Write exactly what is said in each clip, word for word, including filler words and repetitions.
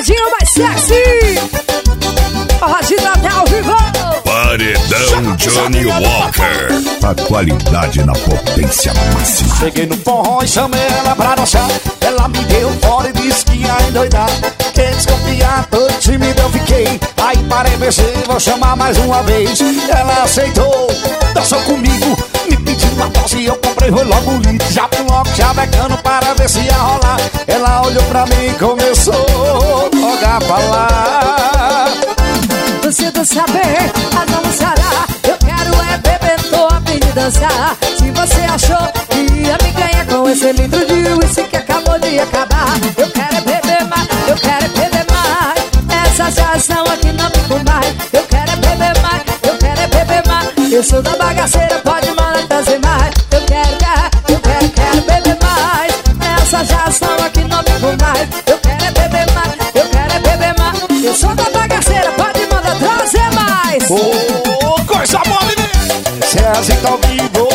pagodinho mais sexy. Agita até ao vivo. Paredão Johnny Walker. A qualidade na potência máxima. Cheguei no forró e chamei ela pra dançar. Ela me deu fora e disse que ia endoidar. Fiquei desconfiado, todo tímido eu fiquei. Aí parei, pensei, vou chamar mais uma vez. Ela aceitou, dançou comigo. Me pediu uma dose e eu comprei, foi logo um litro. Já fui logo chavecando para ver se ia rolar. Ela olhou pra mim e começou logo a falar. Você não saber, mas vamos sarar. Eu quero é beber, tô a fim de dançar. Se você achou que ia me ganhar com esse litro de uísque que acabou de acabar, eu quero é beber mais, eu quero é beber mais. Essa sensação aqui não fico mais. Eu quero é beber mais, eu quero é beber mais. Eu sou da bagaceira, pode mandar trazer mais. Eu quero, eu quero, quero beber mais. Essa sensação aqui não fico mais. Eu quero é beber mais, eu quero é beber mais. Eu sou da bagaceira, pode mandar trazer mais. Oh, coisa boa, menino. César tá ao vivo.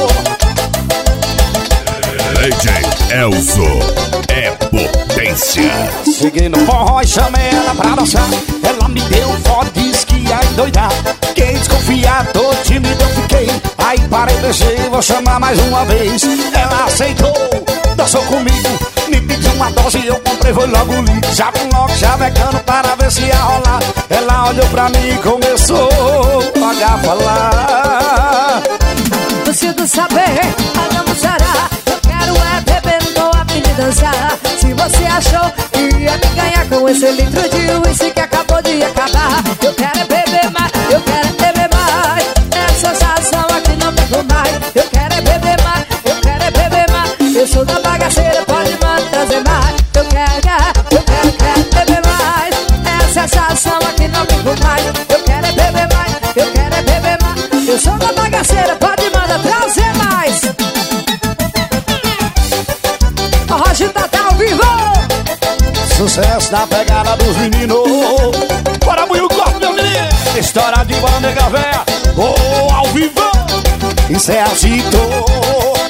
D J Elzo é potência. Cheguei no forró e chamei ela pra dançar. Ela me deu fora e disse que ia endoidar. Fiquei desconfiado, todo tímido eu fiquei. Aí parei, pensei, vou chamar mais uma vez. Ela aceitou, dançou comigo. Me pediu uma dose e eu comprei, foi logo lindo. Já fui logo chavecando para ver se ia rolar. Ela olhou pra mim e começou a falar. Preciso saber, mas vamos será. Eu quero é beber, não tô a fim de dançar. Se você achou que ia me ganhar com esse litro de uísque que acabou de acabar, eu quero é beber mais, eu quero é beber mais. Essa sensação aqui não fico mais. Eu quero é beber mais, eu quero é beber mais. Eu sou da bagaceira, pode mandar trazer mais. Eu quero, eu quero, quero beber mais. Essa sensação aqui não fico mais. Eu quero é beber mais, eu quero é beber mais. Eu sou da bagaceira, pode mandar trazer mais. A Roger tá até ao vivo. Sucesso na pegada dos meninos. Bora muito o corpo, meu menino. História de banda nega véia. Oh, ao vivo. Isso é agito.